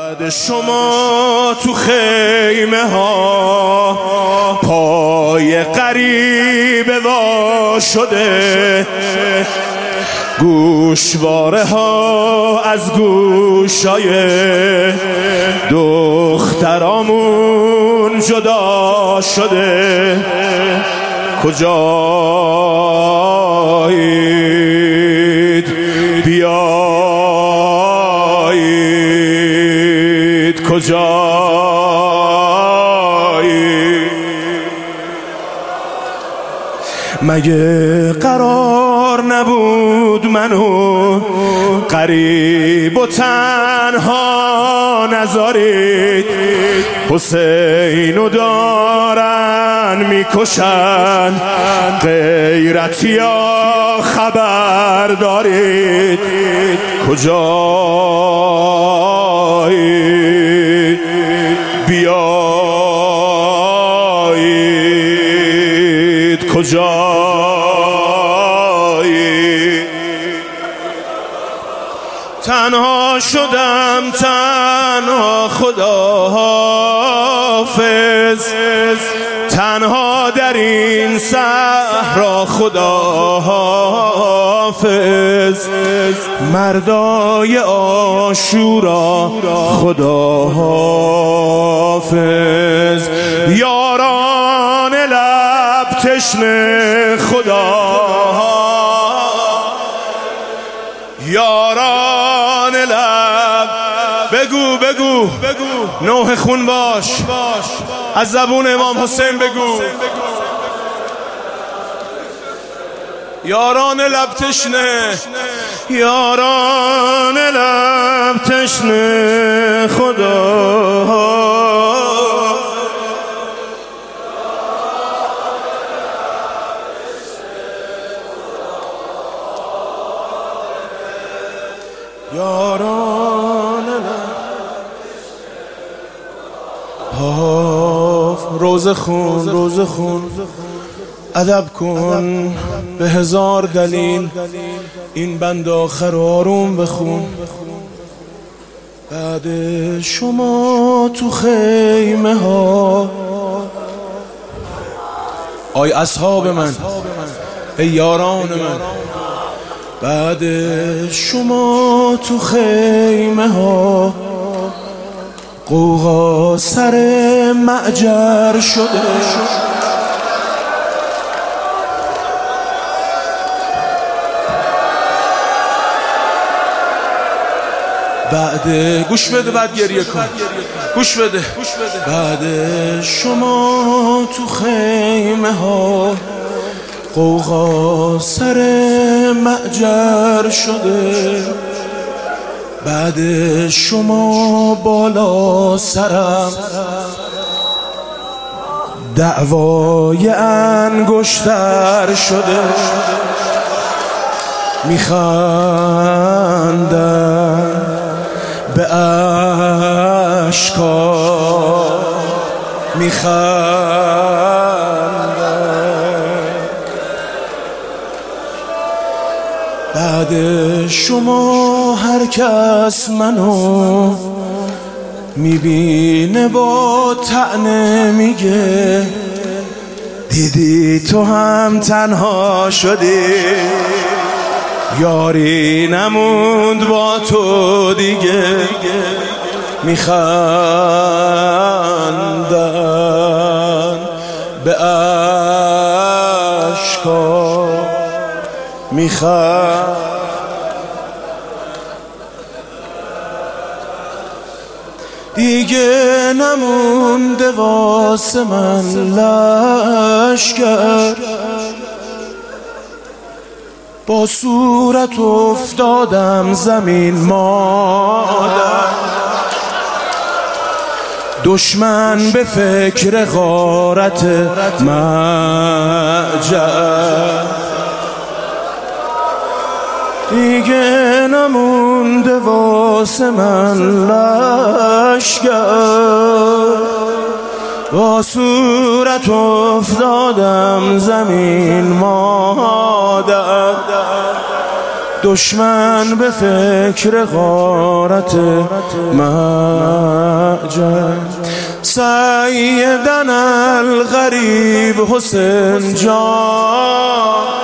بعد شما تو خیمه ها پای غریبه وا شده، گوشواره ها از گوشای دخترامون جدا شده. کجایید بیایید، کجایید؟ مگه قرار نبود منو غریب و تنها نذارید؟ حسینو دارن میکشن، غیرتیا خبر دارید؟ کجایید بیایید، کجایید؟ تنها شدم تنها، خداحافظ، تنها در این صحرا، خداحافظ. مردای عاشورا، خداحافظ. یاران لب تشنه، خدا، یاران لب. بگو بگو نوح خون باش، از زبون امام حسین بگو. یاران لب تشنه، یاران لب تشنه، خدا. یاران روزه خون، روزه خون، ادب کن به هزار دلیل، این بند آخر آروم بخون. بعد شما تو خیمه ها، آی اصحاب من، ای یاران من، بعد شما تو خیمه ها قوقا سر معجر شده. بعد گوش بده، بعد گریه کن، گوش بده. بعد شما تو خیمه ها قوقا سر معجر شده. بعد شما بالا سرم دعوای انگشتر شده. میخندن به اشکا، میخندن. بعد شما هر کس منو میبینه با طعنه میگه دیدی تو هم تنها شدی، یاری نموند با تو دیگه. میخندن به اشکا، میخوام دیگه نمونده واسه من لشکر، با صورت افتادم زمین مادر. دشمن به فکر غارت معجر، دیگه نمونده واسه من لشکر، با صورت افتادم زمین مادر. دشمن به فکر غارت معجل. سیدنا الغریب حسین جان